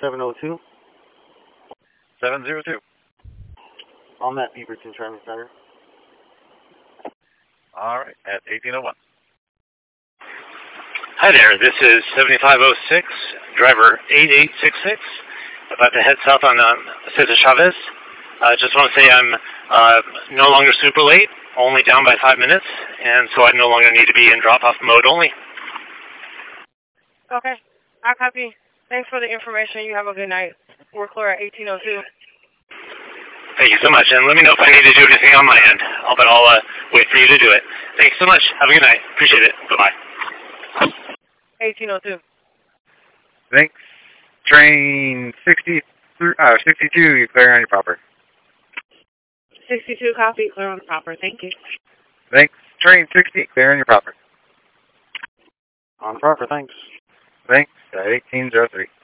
702. 702. I'm at Beaverton Training Center. All right, at 1801. Hi there, this is 7506, driver 8866, about to head south on Cesar Chavez. Just want to say I'm no longer super late, only down by 5 minutes, and so I no longer need to be in drop-off mode only. Okay, I copy. Thanks for the information. You have a good night. We're clear at 1802. Thank you so much, and let me know if I need to do anything on my end. I'll wait for you to do it. Thanks so much. Have a good night. Appreciate it. Bye-bye. 1802. Thanks. Train 62, you clear on your proper. 62 copy, clear on the proper. Thank you. Thanks. Train 60, clear on your proper. On proper, thanks. Thanks. At 1803.